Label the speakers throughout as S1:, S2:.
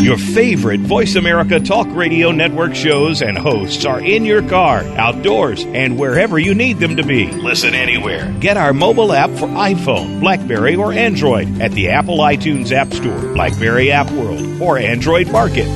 S1: Your favorite Voice America Talk Radio Network shows and hosts are in your car, outdoors, and wherever you need them to be. Listen anywhere. Get our mobile app for iPhone, BlackBerry, or Android at the Apple iTunes App Store, BlackBerry App World, or Android Market.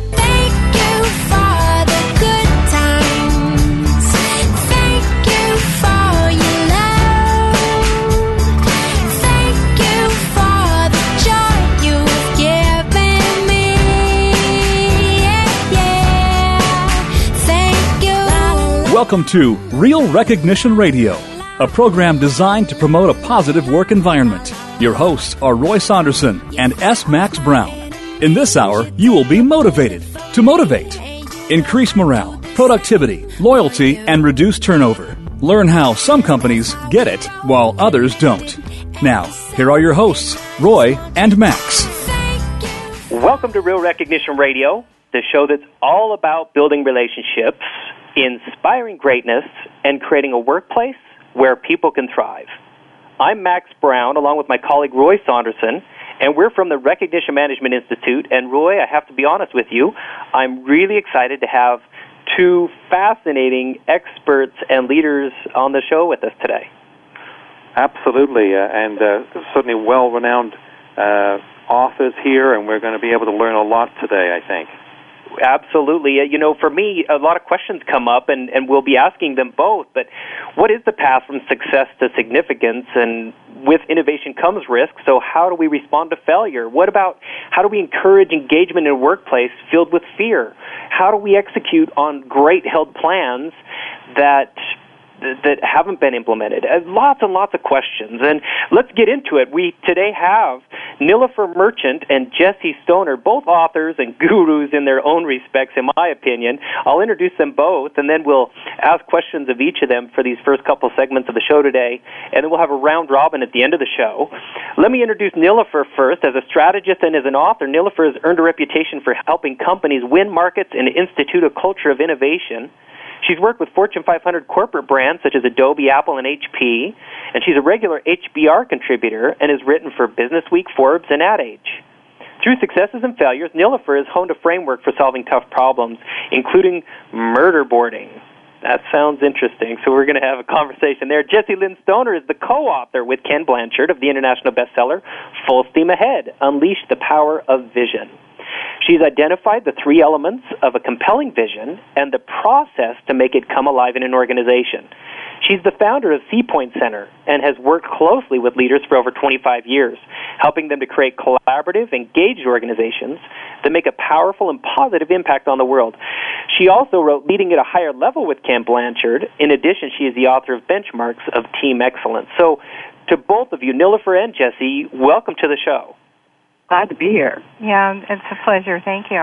S2: Welcome to Real Recognition Radio, a program designed to promote a positive work environment. Your hosts are Roy Saunderson and S. Max Brown. In this hour, you will be motivated to motivate. Increase morale, productivity, loyalty, and reduce turnover. Learn how some companies get it while others don't. Now, here are your hosts, Roy and Max.
S3: Welcome to Real Recognition Radio, the show that's all about building relationships, inspiring greatness, and creating a workplace where people can thrive. I'm Max Brown, along with my colleague Roy Saunderson, and we're from the Recognition Management Institute. And Roy, I have to be honest with you, I'm really excited to have two fascinating experts and leaders on the show with us today.
S4: Absolutely, and certainly well-renowned authors here, and we're going to be able to learn a lot today, I think.
S3: Absolutely. You know, for me, a lot of questions come up, and we'll be asking them both. But what is the path from success to significance? And with innovation comes risk, so how do we respond to failure? What about how do we encourage engagement in a workplace filled with fear? How do we execute on great held plans that haven't been implemented? Lots and lots of questions. And let's get into it. We today have Nilofer Merchant and Jesse Stoner, both authors and gurus in their own respects, in my opinion. I'll introduce them both, and then we'll ask questions of each of them for these first couple segments of the show today, and then we'll have a round robin at the end of the show. Let me introduce Nilofer first. As a strategist and as an author, Nilofer has earned a reputation for helping companies win markets and institute a culture of innovation. She's worked with Fortune 500 corporate brands such as Adobe, Apple, and HP, and she's a regular HBR contributor and has written for Business Week, Forbes, and Ad Age. Through successes and failures, Nilofer has honed a framework for solving tough problems, including murder boarding. That sounds interesting, so we're going to have a conversation there. Jessie Lynn Stoner is the co-author with Ken Blanchard of the international bestseller Full Steam Ahead, Unleash the Power of Vision. She's identified the three elements of a compelling vision and the process to make it come alive in an organization. She's the founder of C-Point Center and has worked closely with leaders for over 25 years, helping them to create collaborative, engaged organizations that make a powerful and positive impact on the world. She also wrote Leading at a Higher Level with Ken Blanchard. In addition, she is the author of Benchmarks of Team Excellence. So to both of you, Nilofer and Jesse, welcome to the show.
S5: Glad to be here.
S6: Yeah, it's a pleasure. Thank you.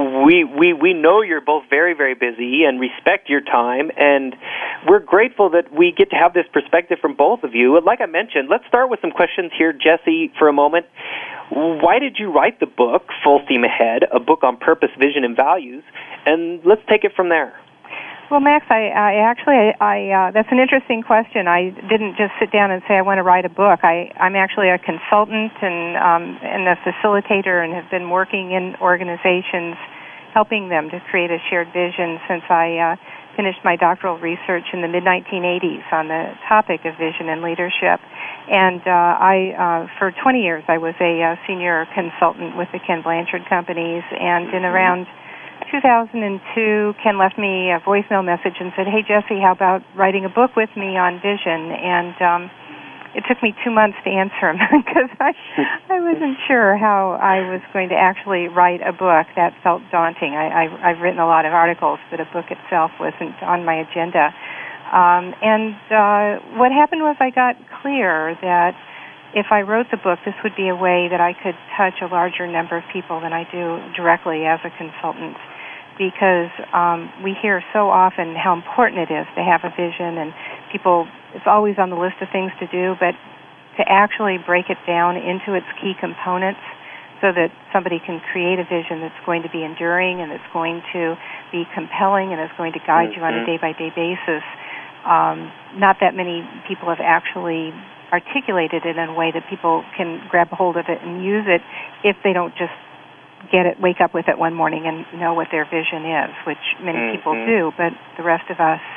S3: We know you're both very, very busy and respect your time, and we're grateful that we get to have this perspective from both of you. Like I mentioned, let's start with some questions here, Jesse, for a moment. Why did you write the book, Full Steam Ahead, a book on purpose, vision, and values? And let's take it from there.
S6: Well, Max, I that's an interesting question. I didn't just sit down and say I want to write a book. I'm actually a consultant and a facilitator, and have been working in organizations, helping them to create a shared vision since I finished my doctoral research in the mid-1980s on the topic of vision and leadership. And for 20 years, I was a senior consultant with the Ken Blanchard companies, and in around 2002, Ken left me a voicemail message and said, "Hey, Jesse, how about writing a book with me on vision?" And it took me 2 months to answer him because I wasn't sure how I was going to actually write a book. That felt daunting. I've written a lot of articles, but a book itself wasn't on my agenda. What happened was I got clear that if I wrote the book, this would be a way that I could touch a larger number of people than I do directly as a consultant, because we hear so often how important it is to have a vision, and people, it's always on the list of things to do, but to actually break it down into its key components so that somebody can create a vision that's going to be enduring and that's going to be compelling and is going to guide you on a day-by-day basis. Not that many people have actually articulated it in a way that people can grab hold of it and use it if they don't just wake up with it one morning and know what their vision is, which many people do, but the rest of us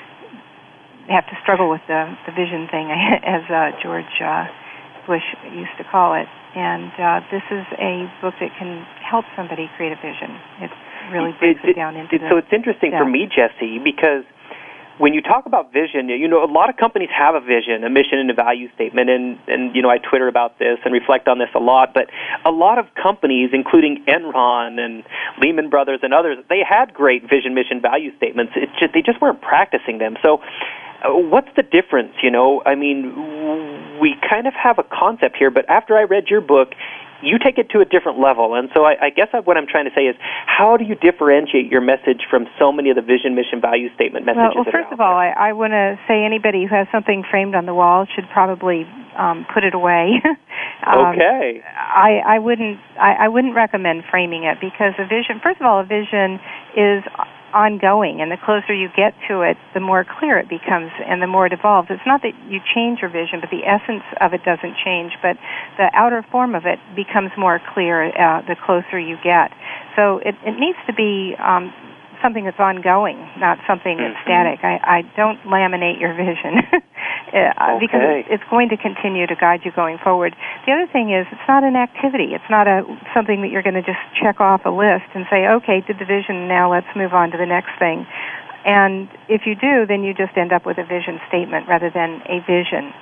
S6: have to struggle with the vision thing, as George Bush used to call it. And this is a book that can help somebody create a vision. It really breaks it down into
S3: So it's interesting for me, Jesse, because when you talk about vision, you know, a lot of companies have a vision, a mission, and a value statement, and you know, I Twitter about this and reflect on this a lot, but a lot of companies, including Enron and Lehman Brothers and others, they had great vision, mission, value statements. They just weren't practicing them. So what's the difference, you know? I mean, we kind of have a concept here, but after I read your book, you take it to a different level. And so I guess what I'm trying to say is, how do you differentiate your message from so many of the vision, mission, value statement messages?
S6: Well, first of all, I want to say anybody who has something framed on the wall should probably put it away.
S3: Okay.
S6: I wouldn't recommend framing it, because a vision, first of all, a vision is ongoing, and the closer you get to it, the more clear it becomes and the more it evolves. It's not that you change your vision, but the essence of it doesn't change, but the outer form of it becomes more clear the closer you get. So it needs to be something that's ongoing, not something that's static. I don't laminate your vision because it's going to continue to guide you going forward. The other thing is, it's not an activity. It's not something that you're going to just check off a list and say, okay, did the vision, now let's move on to the next thing. And if you do, then you just end up with a vision statement rather than a vision.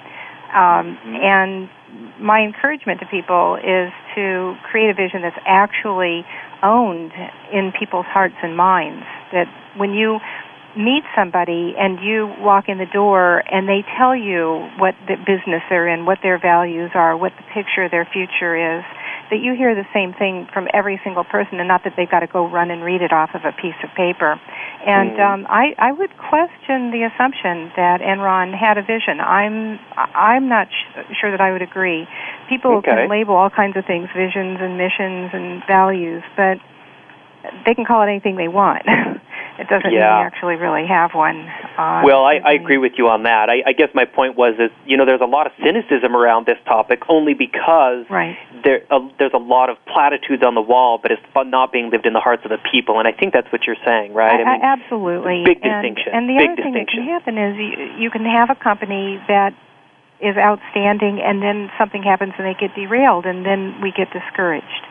S6: And my encouragement to people is to create a vision that's actually owned in people's hearts and minds, that when you meet somebody and you walk in the door and they tell you what the business they're in, what their values are, what the picture of their future is, that you hear the same thing from every single person, and not that they've got to go run and read it off of a piece of paper. And I would question the assumption that Enron had a vision. I'm not sure that I would agree. People can label all kinds of things, visions and missions and values, but they can call it anything they want. It doesn't mean they actually really have one.
S3: Well, I agree with you on that. I guess my point was, you know, there's a lot of cynicism around this topic only because there's a lot of platitudes on the wall, but it's not being lived in the hearts of the people. And I think that's what you're saying, right? I mean,
S6: absolutely.
S3: Big distinction.
S6: And the other thing that can happen is you can have a company that is outstanding, and then something happens and they get derailed, and then we get discouraged.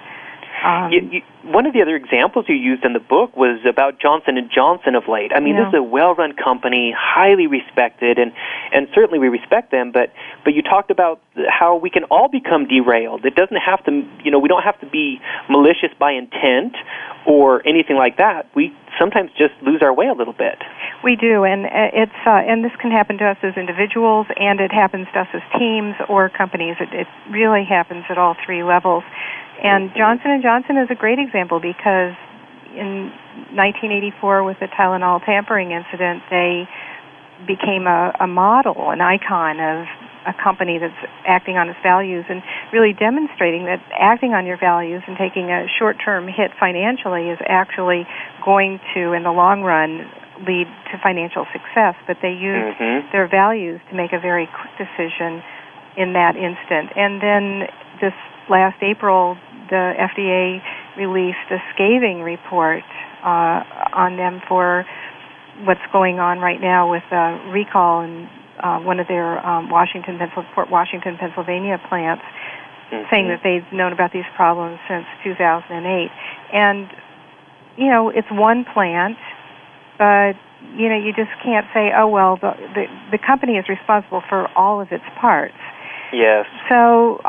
S3: One of the other examples you used in the book was about Johnson & Johnson of late. I mean, this is a well-run company, highly respected, and certainly we respect them, but you talked about how we can all become derailed. It doesn't have to, you know, we don't have to be malicious by intent or anything like that. We sometimes just lose our way a little bit.
S6: We do, and and this can happen to us as individuals, and it happens to us as teams or companies. It really happens at all three levels. And Johnson & Johnson is a great example, because in 1984 with the Tylenol tampering incident, they became a model, an icon of a company that's acting on its values and really demonstrating that acting on your values and taking a short-term hit financially is actually going to, in the long run, lead to financial success. But they used their values to make a very quick decision in that instant. And then this last April, the FDA released a scathing report on them for what's going on right now with recall in one of their Port Washington, Pennsylvania plants, saying that they've known about these problems since 2008. And, you know, it's one plant, but, you know, you just can't say, oh, well, the company is responsible for all of its parts.
S3: Yes.
S6: So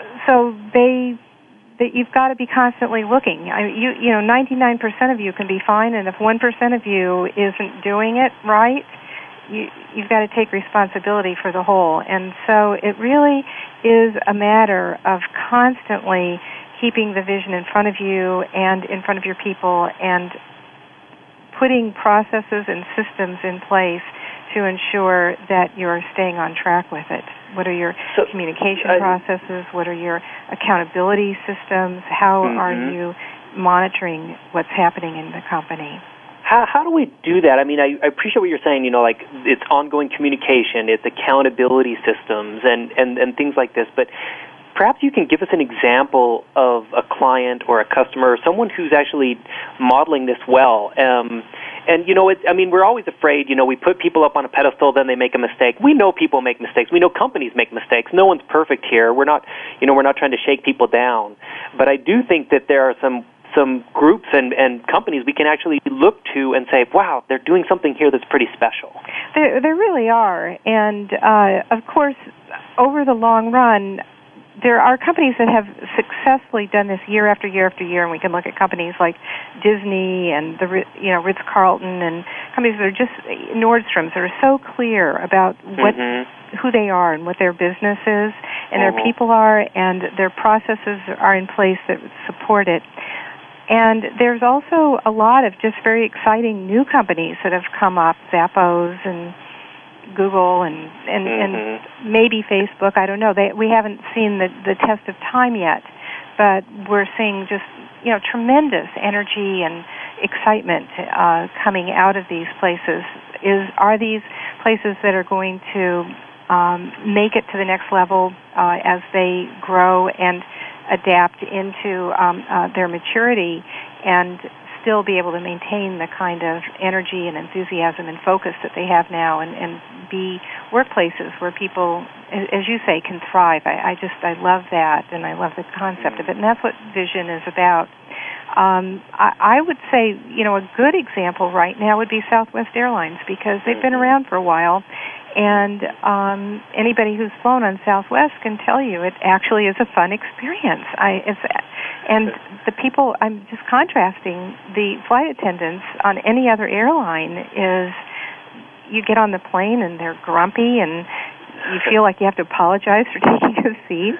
S6: you've got to be constantly looking. You know, 99% of you can be fine, and if 1% of you isn't doing it right, you've got to take responsibility for the whole. And so it really is a matter of constantly keeping the vision in front of you and in front of your people, and putting processes and systems in place to ensure that you're staying on track with it. What are your communication processes? What are your accountability systems? How are you monitoring what's happening in the company?
S3: How do we do that? I mean, I appreciate what you're saying, you know, like it's ongoing communication, it's accountability systems and things like this, but perhaps you can give us an example of a client or a customer or someone who's actually modeling this well. And, we're always afraid, we put people up on a pedestal, then they make a mistake. We know people make mistakes. We know companies make mistakes. No one's perfect here. We're not trying to shake people down. But I do think that there are some groups and companies we can actually look to and say, wow, they're doing something here that's pretty special.
S6: There really are. And, of course, over the long run, there are companies that have successfully done this year after year after year, and we can look at companies like Disney and the Ritz-Carlton and companies that are just Nordstrom's that are so clear about who they are and what their business is and their people are, and their processes are in place that support it. And there's also a lot of just very exciting new companies that have come up, Zappos and Google and maybe Facebook. I don't know. We haven't seen the test of time yet, but we're seeing just tremendous energy and excitement coming out of these places. Are these places that are going to make it to the next level as they grow and adapt into their maturity and still be able to maintain the kind of energy and enthusiasm and focus that they have now and be workplaces where people, as you say, can thrive. I love that, and I love the concept of it, and that's what vision is about. I would say, a good example right now would be Southwest Airlines, because they've been around for a while, and anybody who's flown on Southwest can tell you it actually is a fun experience. And the people, I'm just contrasting the flight attendants on any other airline is you get on the plane and they're grumpy and you feel like you have to apologize for taking a seat.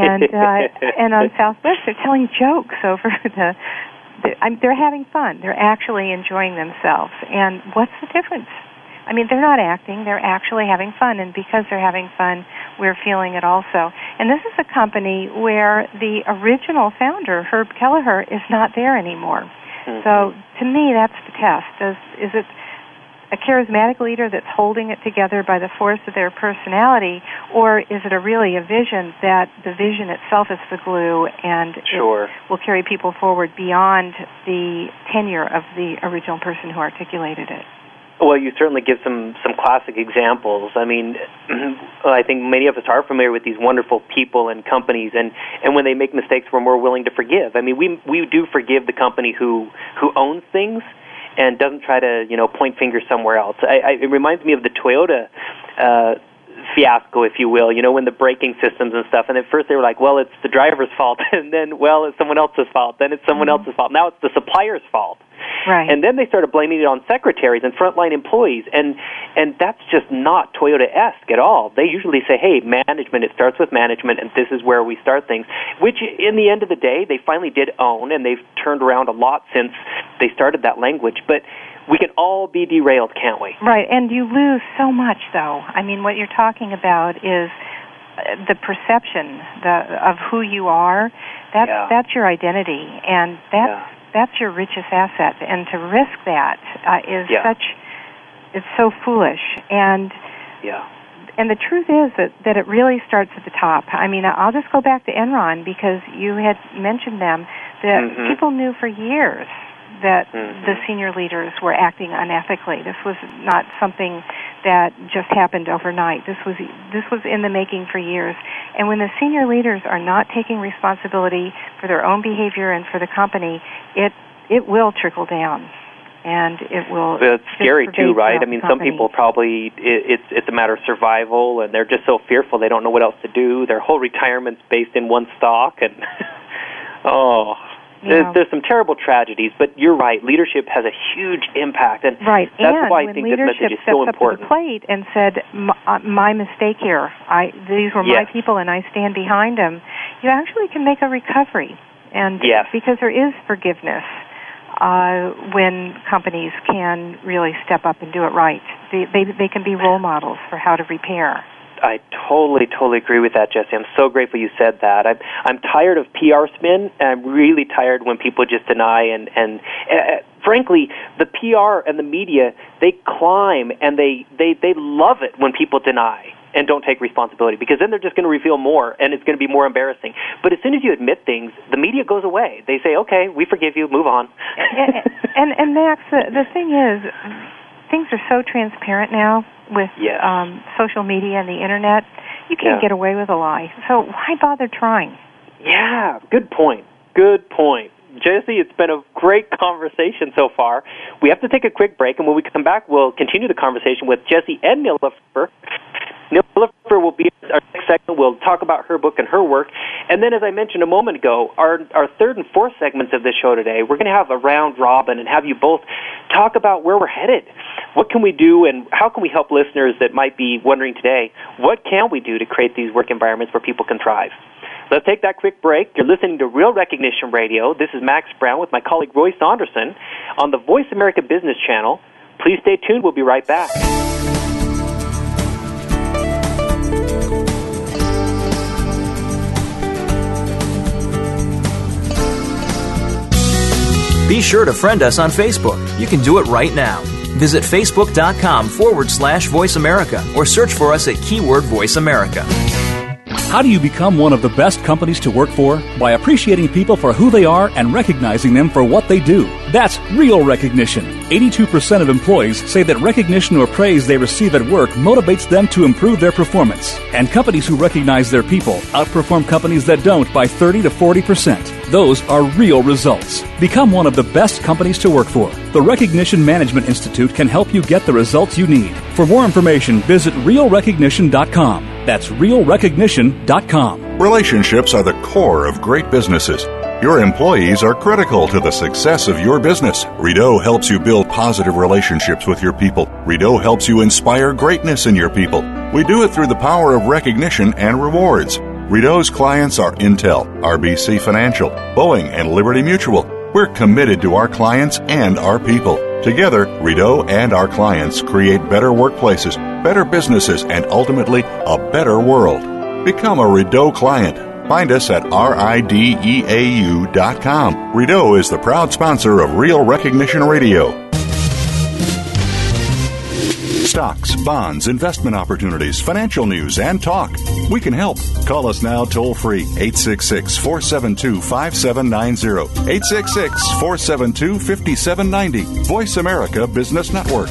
S6: And on Southwest, they're telling jokes over they're having fun. They're actually enjoying themselves. And what's the difference? I mean, they're not acting. They're actually having fun. And because they're having fun, we're feeling it also. And this is a company where the original founder, Herb Kelleher, is not there anymore. Mm-hmm. So to me, that's the test. Is it a charismatic leader that's holding it together by the force of their personality, or is it really a vision that the vision itself is the glue and it will carry people forward beyond the tenure of the original person who articulated it?
S3: Well, you certainly give some classic examples. I mean, I think many of us are familiar with these wonderful people and companies, and when they make mistakes, we're more willing to forgive. I mean, we do forgive the company who owns things and doesn't try to, point fingers somewhere else. It reminds me of the Toyota fiasco, if you will, when the braking systems and stuff, and at first they were like, well, it's the driver's fault, and then, well, it's someone else's fault, then it's someone else's fault, now it's the supplier's fault.
S6: Right.
S3: And then they started blaming it on secretaries and frontline employees, and that's just not Toyota-esque at all. They usually say, hey, management, it starts with management, and this is where we start things, which in the end of the day, they finally did own, and they've turned around a lot since they started that language. But we can all be derailed, can't we?
S6: Right, and you lose so much, though. I mean, what you're talking about is the perception of who you are. That's your identity, and that's your richest asset. And to risk that it's so foolish. And the truth is that it really starts at the top. I mean, I'll just go back to Enron because you had mentioned them. That people knew for years that the senior leaders were acting unethically. This was not something that just happened overnight. This was in the making for years. And when the senior leaders are not taking responsibility for their own behavior and for the company, it will trickle down. And it will.
S3: But it's scary too, right? I mean, some people probably it's a matter of survival, and they're just so fearful they don't know what else to do. Their whole retirement's based in one stock, and there's some terrible tragedies. But you're right. Leadership has a huge impact, and that's why I think this message is so important.
S6: Up to the plate and said, "My mistake here. These were my people, and I stand behind them." You actually can make a recovery, and because there is forgiveness. When companies can really step up and do it right. They can be role models for how to repair.
S3: I totally agree with that, Jesse. I'm so grateful you said that. I'm tired of PR spin, and I'm really tired when people just deny. And frankly, the PR and the media, they climb, and they love it when people deny. and don't take responsibility, because then they're just going to reveal more, and it's going to be more embarrassing. But as soon as you admit things, the media goes away. They say, okay, we forgive you, move on.
S6: and Max, the thing is, things are so transparent now with social media and the Internet. You can't get away with a lie. So why bother trying?
S3: Yeah, good point. Good point. Jesse, it's been a great conversation so far. We have to take a quick break, and when we come back, we'll continue the conversation with Jesse and Nilofer. Nilofer will be our next segment. We'll talk about her book and her work. And then, as I mentioned a moment ago, our third and fourth segments of this show today, we're going to have a round robin and have you both talk about where we're headed. What can we do, and how can we help listeners that might be wondering today, what can we do to create these work environments where people can thrive? Let's take that quick break. You're listening to Real Recognition Radio. This is Max Brown with my colleague Roy Saunderson on the Voice America Business Channel. Please stay tuned. We'll be right back.
S7: Be sure to friend us on Facebook. You can do it right now. Visit Facebook.com/Voice America or search for us at keyword Voice America.
S2: How do you become one of the best companies to work for? By appreciating people for who they are and recognizing them for what they do. That's real recognition. 82% of employees say that recognition or praise they receive at work motivates them to improve their performance. And companies who recognize their people outperform companies that don't by 30 to 40%. Those are real results. Become one of the best companies to work for. The Recognition Management Institute can help you get the results you need. For more information, visit realrecognition.com. That's realrecognition.com.
S8: Relationships are the core of great businesses. Your employees are critical to the success of your business. Rideau helps you build positive relationships with your people. Rideau helps you inspire greatness in your people. We do it through the power of recognition and rewards. Rideau's clients are Intel, RBC Financial, Boeing, and Liberty Mutual. We're committed to our clients and our people. Together, Rideau and our clients create better workplaces, better businesses, and ultimately, a better world. Become a Rideau client. Find us at rideau.com. Rideau is the proud sponsor of Real Recognition Radio. Stocks, bonds, investment opportunities, financial news, and talk. We can help. Call us now toll-free, 866-472-5790, 866-472-5790. Voice America Business Network.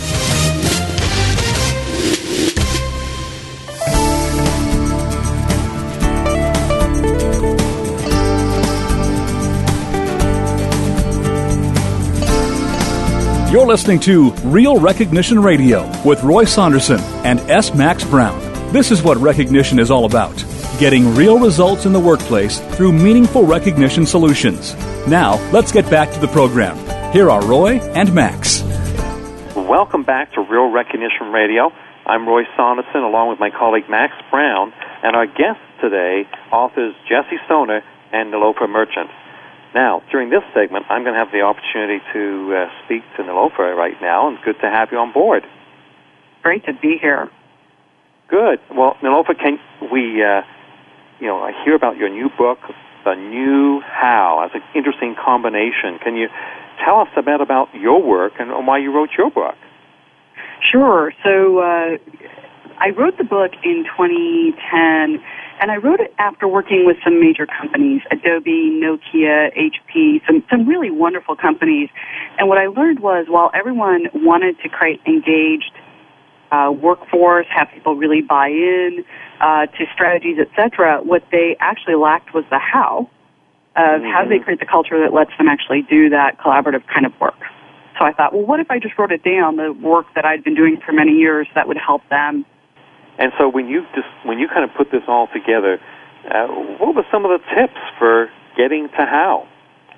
S2: You're listening to Real Recognition Radio with Roy Saunderson and S. Max Brown. This is what recognition is all about. Getting real results in the workplace through meaningful recognition solutions. Now, let's get back to the program. Here are Roy and Max.
S4: Welcome back to Real Recognition Radio. I'm Roy Saunderson along with my colleague Max Brown, and our guests today, authors Jesse Stoner and Nilofer Merchant. Now, during this segment, I'm going to have the opportunity to speak to Nilofer right now, and good to have you on board.
S5: Great to be here.
S4: Good. Well, Nilofer, can we, I hear about your new book, The New How. That's an interesting combination. Can you tell us a bit about your work and why you wrote your book?
S5: Sure. So I wrote the book in 2010, and I wrote it after working with some major companies, Adobe, Nokia, HP, some really wonderful companies. And what I learned was while everyone wanted to create engaged workforce, have people really buy in to strategies, etc., what they actually lacked was the how of how do they create the culture that lets them actually do that collaborative kind of work. So I thought, well, what if I just wrote it down, the work that I'd been doing for many years that would help them.
S4: And so when you kind of put this all together, what were some of the tips for getting to how?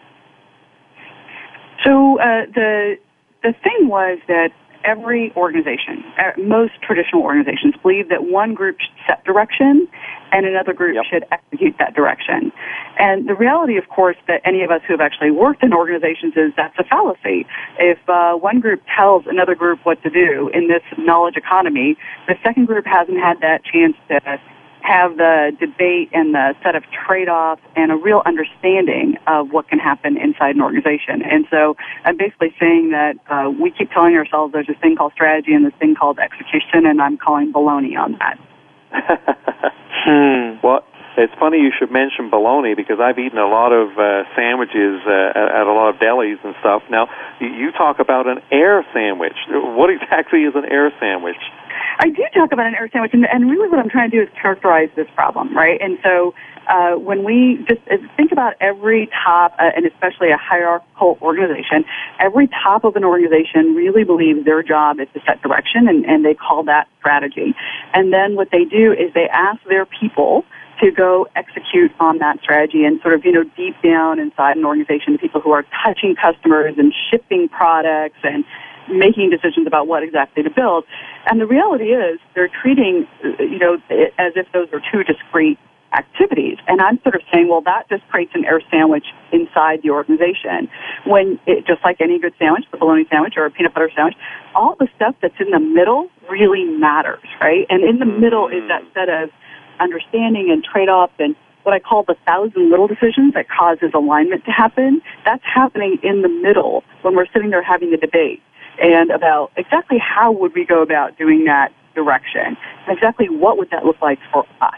S5: So the thing was that every organization, most traditional organizations, believe that one group should set direction and another group should execute that direction. And the reality, of course, that any of us who have actually worked in organizations is that's a fallacy. If one group tells another group what to do in this knowledge economy, the second group hasn't had that chance to have the debate and the set of trade-offs and a real understanding of what can happen inside an organization. And so I'm basically saying that we keep telling ourselves there's this thing called strategy and this thing called execution, and I'm calling baloney on that.
S4: Well, it's funny you should mention bologna because I've eaten a lot of sandwiches at a lot of delis and stuff. Now, you talk about an air sandwich. What exactly is an air sandwich?
S5: I do talk about an air sandwich, and really what I'm trying to do is characterize this problem, right? And so when we just think about every top, and especially a hierarchical organization, every top of an organization really believes their job is to set direction, and they call that strategy. And then what they do is they ask their people to go execute on that strategy and sort of, deep down inside an organization, the people who are touching customers and shipping products and making decisions about what exactly to build. And the reality is they're treating, it as if those are two discrete activities. And I'm sort of saying, well, that just creates an air sandwich inside the organization. When just like any good sandwich, the bologna sandwich or a peanut butter sandwich, all the stuff that's in the middle really matters, right? And in the middle is that set of understanding and trade-offs and what I call the 1,000 little decisions that causes alignment to happen. That's happening in the middle when we're sitting there having the debate and about exactly how would we go about doing that direction, and exactly what would that look like for us.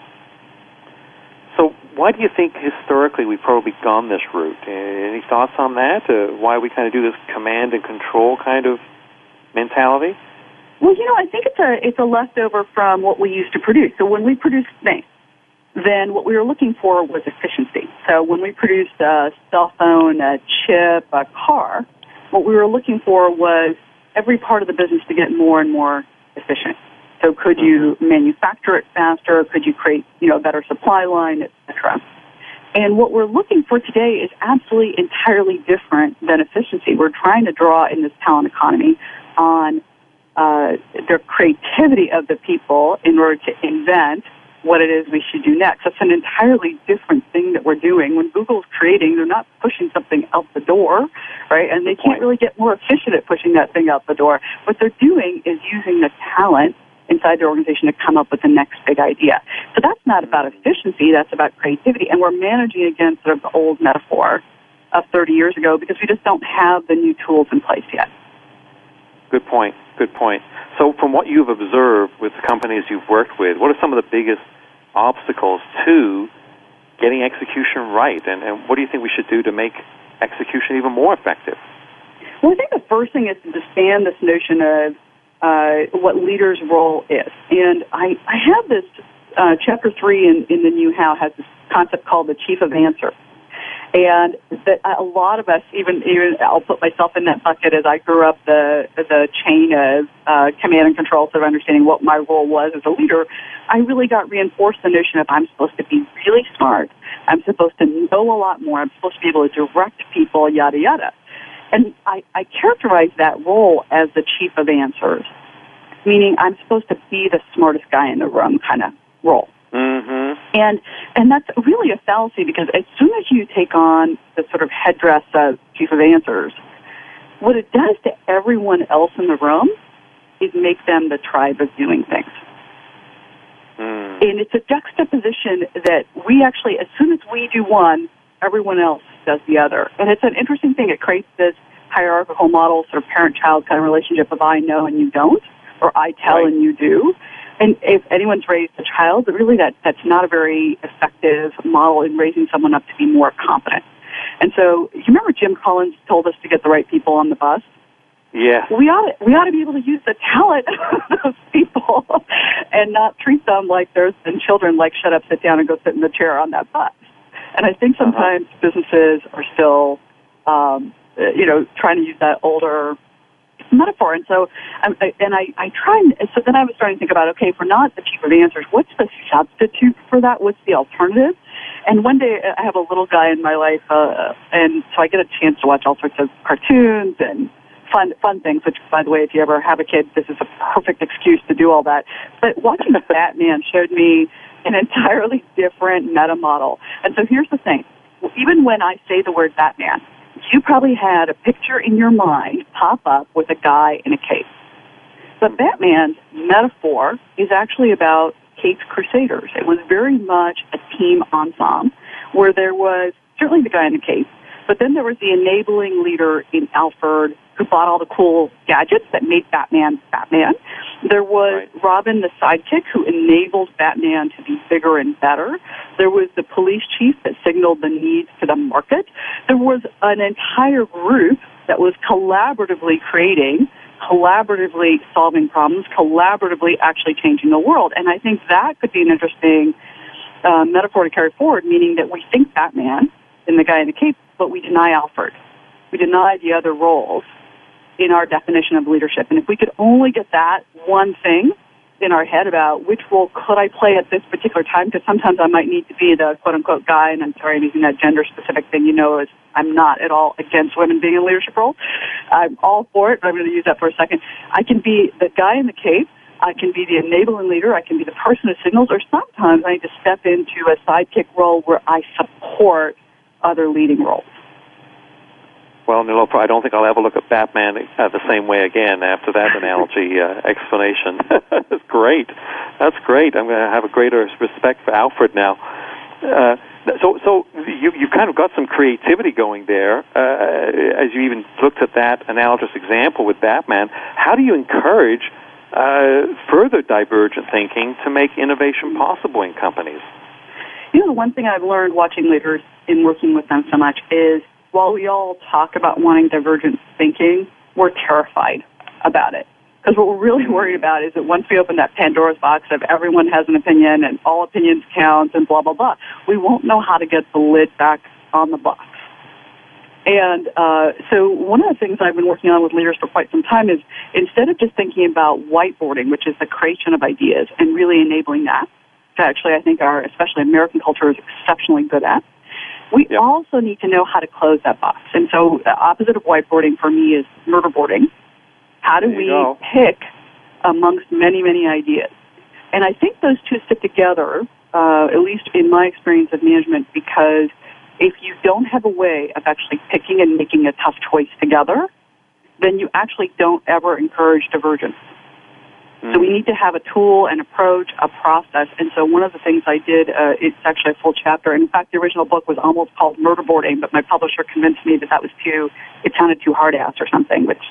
S4: So why do you think historically we've probably gone this route? Any thoughts on that? Why we kind of do this command and control kind of mentality?
S5: Well, I think it's a leftover from what we used to produce. So when we produced things, then what we were looking for was efficiency. So when we produced a cell phone, a chip, a car, what we were looking for was every part of the business to get more and more efficient. So could you manufacture it faster? Could you create, a better supply line, et cetera? And what we're looking for today is absolutely entirely different than efficiency. We're trying to draw in this talent economy on the creativity of the people in order to invent what it is we should do next. That's an entirely different thing that we're doing. When Google's creating, they're not pushing something out the door, right? And they can't really get more efficient at pushing that thing out the door. What they're doing is using the talent inside their organization to come up with the next big idea. So that's not about efficiency, that's about creativity. And we're managing against sort of the old metaphor of 30 years ago because we just don't have the new tools in place yet.
S4: Good point. So from what you've observed with the companies you've worked with, what are some of the biggest obstacles to getting execution right? And what do you think we should do to make execution even more effective?
S5: Well, I think the first thing is to understand this notion of what leaders' role is. And I have this, Chapter 3 in the New How has this concept called the Chief of Answer. And that a lot of us, even I'll put myself in that bucket as I grew up the chain of command and control, sort of understanding what my role was as a leader, I really got reinforced the notion of I'm supposed to be really smart. I'm supposed to know a lot more. I'm supposed to be able to direct people, yada, yada. And I characterize that role as the chief of answers, meaning I'm supposed to be the smartest guy in the room kind of role.
S4: Mm-hmm.
S5: And that's really a fallacy because as soon as you take on the sort of headdress of chief of answers, what it does to everyone else in the room is make them the tribe of doing things. And it's a juxtaposition that we actually, as soon as we do one, everyone else does the other. And it's an interesting thing. It creates this hierarchical model, sort of parent-child kind of relationship of I know and you don't, or I tell and you do. And if anyone's raised a child, really that's not a very effective model in raising someone up to be more competent. And so you remember Jim Collins told us to get the right people on the bus?
S4: Yeah.
S5: We ought to be able to use the talent of those people and not treat them like there's been children like shut up, sit down, and go sit in the chair on that bus. And I think sometimes businesses are still, trying to use that older metaphor. And so, so then I was starting to think about, okay, if we're not the chief of answers, what's the substitute for that? What's the alternative? And one day I have a little guy in my life, and so I get a chance to watch all sorts of cartoons and fun things, which, by the way, if you ever have a kid, this is a perfect excuse to do all that. But watching Batman showed me an entirely different meta model. And so here's the thing. Even when I say the word Batman, you probably had a picture in your mind pop up with a guy in a cape. But Batman's metaphor is actually about Caped Crusaders. It was very much a team ensemble where there was certainly the guy in the cape, but then there was the enabling leader in Alfred who bought all the cool gadgets that made Batman Batman. There was Robin the sidekick who enabled Batman to be bigger and better. There was the police chief that signaled the needs to the market. There was an entire group that was collaboratively creating, collaboratively solving problems, collaboratively actually changing the world. And I think that could be an interesting metaphor to carry forward, meaning that we think Batman and the guy in the cape, but we deny Alfred. We deny the other roles in our definition of leadership. And if we could only get that one thing in our head about which role could I play at this particular time, because sometimes I might need to be the quote-unquote guy, and I'm sorry I'm using that gender-specific thing, is I'm not at all against women being in leadership roles. I'm all for it, but I'm going to use that for a second. I can be the guy in the cape. I can be the enabling leader. I can be the person who signals, or sometimes I need to step into a sidekick role where I support other leading roles.
S4: Well, Nilofer, I don't think I'll ever look at Batman the same way again after that analogy explanation. That's great. That's great. I'm going to have a greater respect for Alfred now. So you kind of got some creativity going there as you even looked at that analogous example with Batman. How do you encourage further divergent thinking to make innovation possible in companies?
S5: The one thing I've learned watching leaders in working with them so much is while we all talk about wanting divergent thinking, we're terrified about it. Because what we're really worried about is that once we open that Pandora's box of everyone has an opinion and all opinions count and blah, blah, blah, we won't know how to get the lid back on the box. And so one of the things I've been working on with leaders for quite some time is instead of just thinking about whiteboarding, which is the creation of ideas, and really enabling that, which actually I think our, especially American culture, is exceptionally good at, we also need to know how to close that box. And so the opposite of whiteboarding for me is murderboarding. How do we pick amongst many, many ideas? And I think those two stick together, at least in my experience of management, because if you don't have a way of actually picking and making a tough choice together, then you actually don't ever encourage divergence. So we need to have a tool, an approach, a process. And so one of the things I did, it's actually a full chapter. In fact, the original book was almost called Murderboarding, but my publisher convinced me that was it sounded too hard-ass or something, which...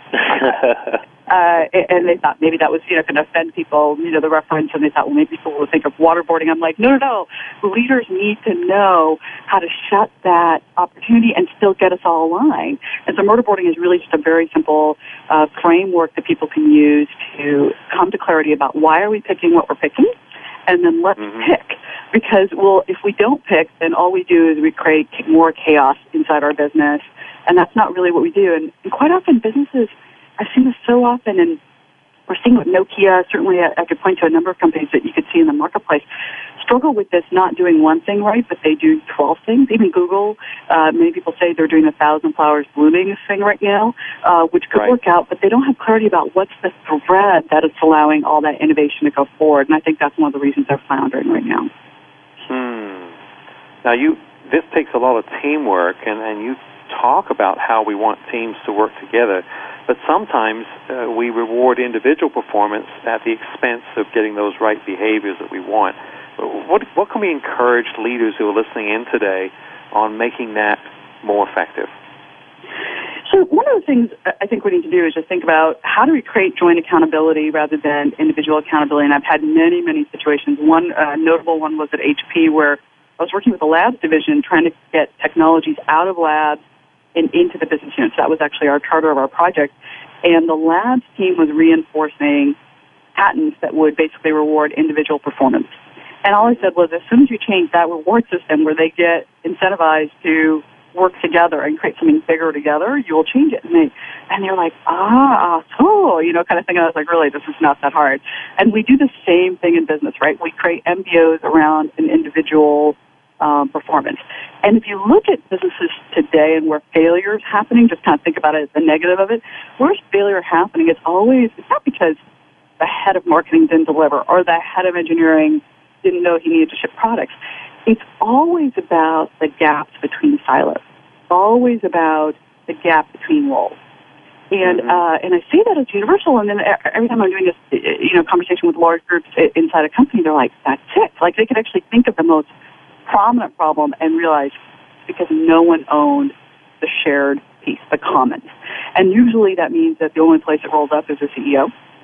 S5: and they thought maybe that was, going to offend people, the reference, and they thought, well, maybe people will think of waterboarding. I'm like, no. Leaders need to know how to shut that opportunity and still get us all aligned. And so murderboarding is really just a very simple framework that people can use to come to clarity about why are we picking what we're picking, and then let's pick. Because, if we don't pick, then all we do is we create more chaos inside our business, and that's not really what we do. And quite often businesses, I've seen this so often, and we're seeing with Nokia, certainly I could point to a number of companies that you could see in the marketplace, struggle with this not doing one thing right, but they do 12 things. Even Google, many people say they're doing 1,000 flowers blooming thing right now, which could work out, but they don't have clarity about what's the thread that is allowing all that innovation to go forward, and I think that's one of the reasons they're floundering right now.
S4: Now, this takes a lot of teamwork, and you talk about how we want teams to work together, but sometimes we reward individual performance at the expense of getting those right behaviors that we want. What can we encourage leaders who are listening in today on making that more effective?
S5: So one of the things I think we need to do is just think about how do we create joint accountability rather than individual accountability. And I've had many, many situations. One notable one was at HP where I was working with the labs division trying to get technologies out of labs and into the business units. That was actually our charter of our project. And the labs team was reinforcing patents that would basically reward individual performance. And all I said was, as soon as you change that reward system where they get incentivized to work together and create something bigger together, you will change it. And they're like, kind of thing. And I was like, really, this is not that hard. And we do the same thing in business, right? We create MBOs around an individual performance. And if you look at businesses today and where failure is happening, just kind of think about it as the negative of it, where's failure happening? It's not because the head of marketing didn't deliver or the head of engineering didn't know he needed to ship products. It's always about the gaps between silos. It's always about the gap between roles. And and I see that as universal. And then every time I'm doing this, conversation with large groups inside a company, they're like, that's it. Like they could actually think of the most prominent problem and realize it's because no one owned the shared piece, the commons. And usually that means that the only place it rolls up is the CEO.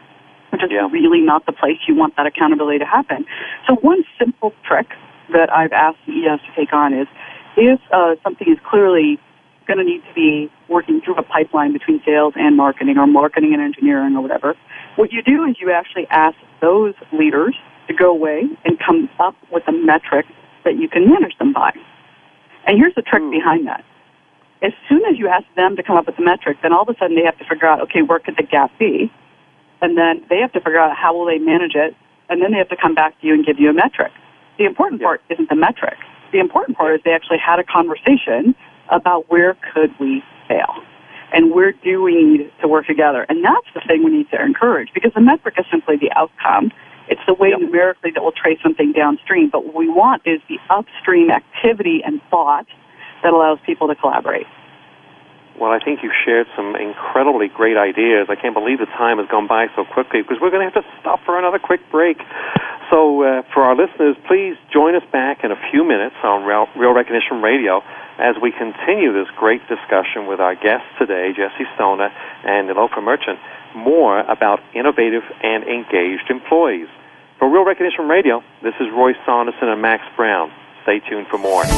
S5: which is really not the place you want that accountability to happen. So one simple trick that I've asked CEOs to take on is if something is clearly going to need to be working through a pipeline between sales and marketing or marketing and engineering or whatever, what you do is you actually ask those leaders to go away and come up with a metric that you can manage them by. And here's the trick behind that. As soon as you ask them to come up with a metric, then all of a sudden they have to figure out, okay, where could the gap be? And then they have to figure out how will they manage it, and then they have to come back to you and give you a metric. The important part isn't the metric. The important part is they actually had a conversation about where could we fail and where do we need to work together. And that's the thing we need to encourage, because the metric is simply the outcome. It's the way numerically that we'll trace something downstream. But what we want is the upstream activity and thought that allows people to collaborate.
S4: Well, I think you've shared some incredibly great ideas. I can't believe the time has gone by so quickly because we're going to have to stop for another quick break. So for our listeners, please join us back in a few minutes on Real Recognition Radio as we continue this great discussion with our guests today, Jesse Stoner and Nilofer Merchant, more about innovative and engaged employees. For Real Recognition Radio, this is Roy Saunderson and Max Brown. Stay tuned for more.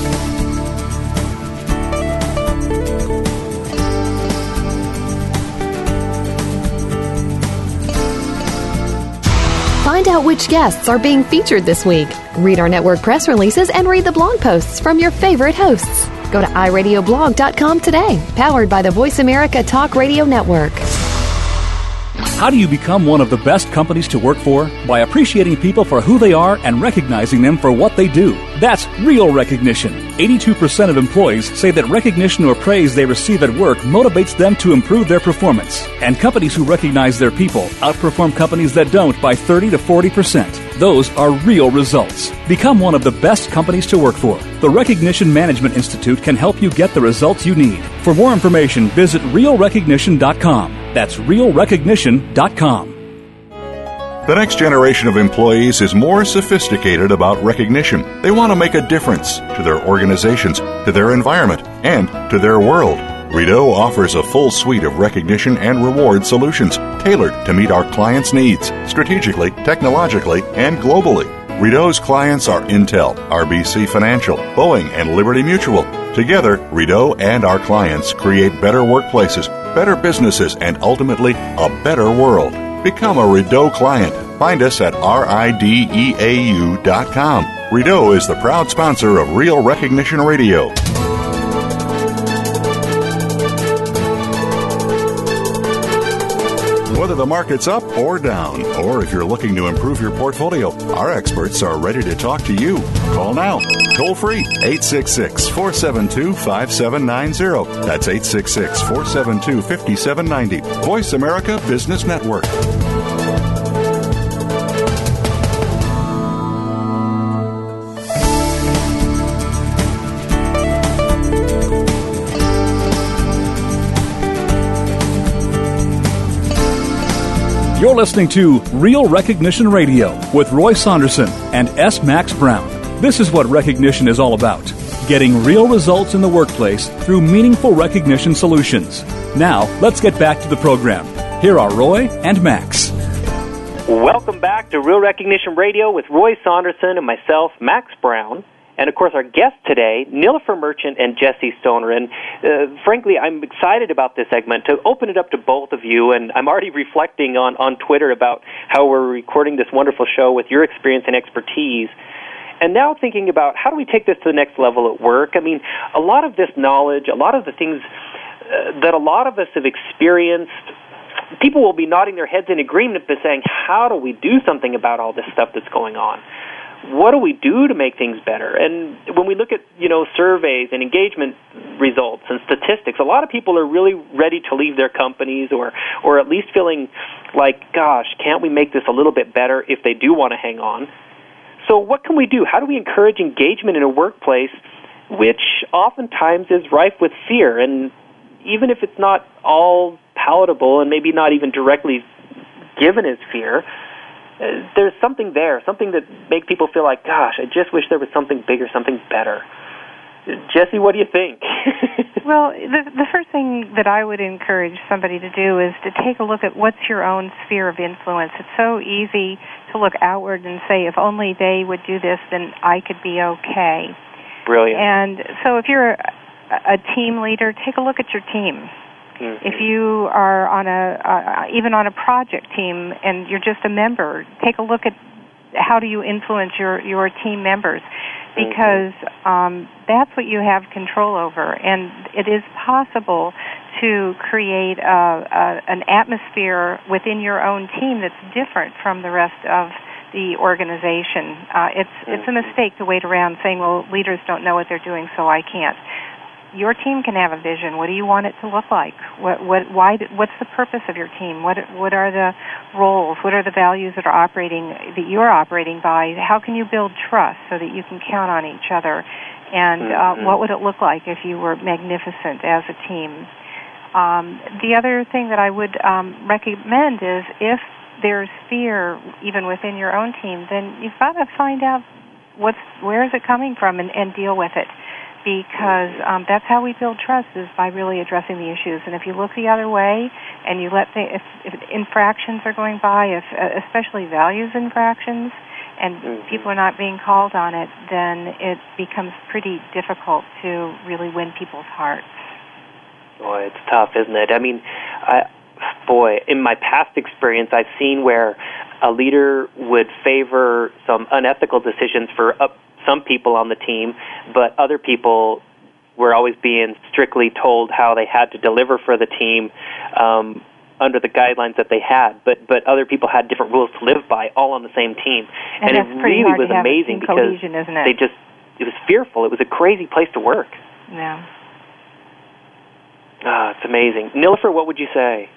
S9: Find out which guests are being featured this week. Read our network press releases and read the blog posts from your favorite hosts. Go to iradioblog.com today, powered by the Voice America Talk Radio Network.
S2: How do you become one of the best companies to work for? By appreciating people for who they are and recognizing them for what they do. That's real recognition. 82% of employees say that recognition or praise they receive at work motivates them to improve their performance. And companies who recognize their people outperform companies that don't by 30 to 40%. Those are real results. Become one of the best companies to work for. The Recognition Management Institute can help you get the results you need. For more information, visit realrecognition.com. That's realrecognition.com.
S8: The next generation of employees is more sophisticated about recognition. They want to make a difference to their organizations, to their environment, and to their world. Rideau offers a full suite of recognition and reward solutions tailored to meet our clients' needs, strategically, technologically, and globally. Rideau's clients are Intel, RBC Financial, Boeing, and Liberty Mutual. Together, Rideau and our clients create better workplaces, better businesses, and ultimately, a better world. Become a Rideau client. Find us at rideau.com. Rideau is the proud sponsor of Real Recognition Radio. Whether the market's up or down, or if you're looking to improve your portfolio, our experts are ready to talk to you. Call now. Toll free, 866-472-5790. That's 866-472-5790. Voice America Business Network.
S2: You're listening to Real Recognition Radio with Roy Saunderson and S. Max Brown. This is what recognition is all about. Getting real results in the workplace through meaningful recognition solutions. Now, let's get back to the program. Here are Roy and Max.
S3: Welcome back to Real Recognition Radio with Roy Saunderson and myself, Max Brown. And, of course, our guests today, Nilofer Merchant and Jesse Stoner. And, frankly, I'm excited about this segment to open it up to both of you. And I'm already reflecting on Twitter about how we're recording this wonderful show with your experience and expertise. And now thinking about how do we take this to the next level at work. I mean, a lot of this knowledge, a lot of the things that a lot of us have experienced, people will be nodding their heads in agreement by saying, how do we do something about all this stuff that's going on? What do we do to make things better? And when we look at, surveys and engagement results and statistics, a lot of people are really ready to leave their companies or at least feeling like, gosh, can't we make this a little bit better if they do want to hang on? So what can we do? How do we encourage engagement in a workplace which oftentimes is rife with fear? And even if it's not all palatable and maybe not even directly given as fear, there's something there, something that makes people feel like, gosh, I just wish there was something bigger, something better. Jesse, what do you think?
S6: Well, the first thing that I would encourage somebody to do is to take a look at what's your own sphere of influence. It's so easy to look outward and say, if only they would do this, then I could be okay.
S3: Brilliant.
S6: And so if you're a team leader, take a look at your team. Mm-hmm. If you are on even on a project team and you're just a member, take a look at how do you influence your team members, because that's what you have control over, and it is possible to create an atmosphere within your own team that's different from the rest of the organization. It's a mistake to wait around saying, well, leaders don't know what they're doing, so I can't. Your team can have a vision. What do you want it to look like? What's the purpose of your team? What are the roles? What are the values that you're operating by? How can you build trust so that you can count on each other? And what would it look like if you were magnificent as a team? The other thing that I would recommend is if there's fear even within your own team, then you've got to find out where is it coming from and deal with it. Because that's how we build trust, is by really addressing the issues. And if you look the other way and you let if infractions are going by, especially values infractions, and people are not being called on it, then it becomes pretty difficult to really win people's hearts.
S3: Boy, it's tough, isn't it? I mean, in my past experience, I've seen where a leader would favor some unethical decisions for some people on the team, but other people were always being strictly told how they had to deliver for the team under the guidelines that they had. But other people had different rules to live by, all on the same team.
S6: And
S3: it really was amazing because
S6: cohesion, isn't it?
S3: It was fearful. It was a crazy place to work.
S6: Yeah.
S3: It's amazing. Nilofer, what would you say?